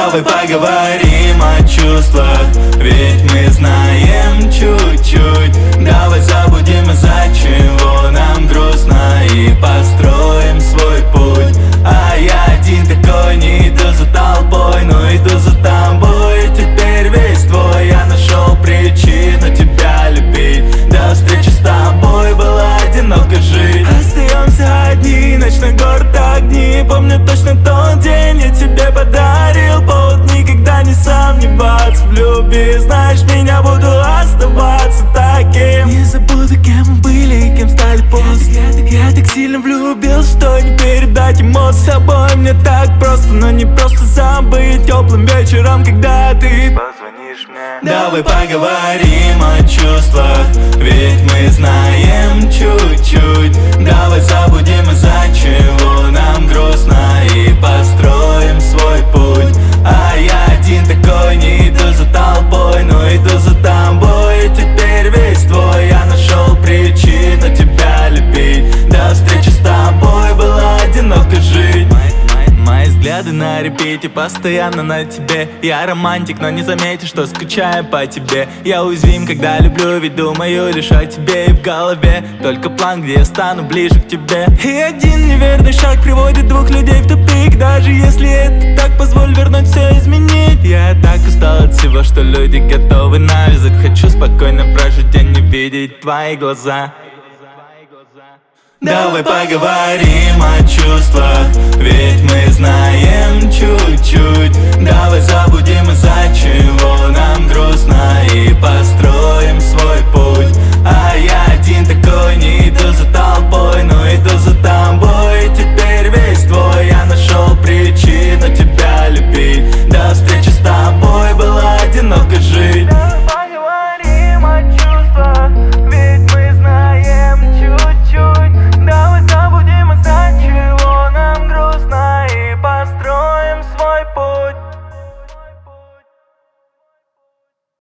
Давай поговорим о чувствах, ведь мы знаем чуть-чуть. Давай забудем, из-за чего нам грустно, и построим свой путь. А я один такой, не иду за толпой, но иду за тобой. И теперь весь твой, я нашел причину тебя любить. До встречи с тобой было одиноко жить. Остаемся одни, ночной город огни. Помню точно тот день, я тебе подарил повод никогда не сомневаться в любви. Знаешь, меня буду оставаться таким. Не забуду, кем мы были и кем стали после. Я так сильно влюбился, что не передать эмоции. С тобой мне так просто, но не просто забыть теплым вечером, когда ты позвонишь мне. Давай поговорим о чувствах, ведь мы знаем чуть-чуть. Давай забудем, из-за чего нам грустно, и построим свой путь. А я один такой, не иду за толпой, но иду за тобой. И теперь весь твой, я нашел причину тебя любить. До встречи с тобой было одиноко жить. Мои взгляды на репите, постоянно на тебе. Я романтик, но не заметишь, что скучаю по тебе. Я уязвим, когда люблю, ведь думаю лишь о тебе. И в голове только план, где я стану ближе к тебе. И один неверный шаг приводит двух людей в тупик. Даже если это так, позволь вернуть все, изменить. Я так устал от всего, что люди готовы навязать. Хочу спокойно прожить день, не видеть твои глаза. Давай поговорим о чувствах, ведь мы знаем чуть-чуть. Давай забудем, из-за чего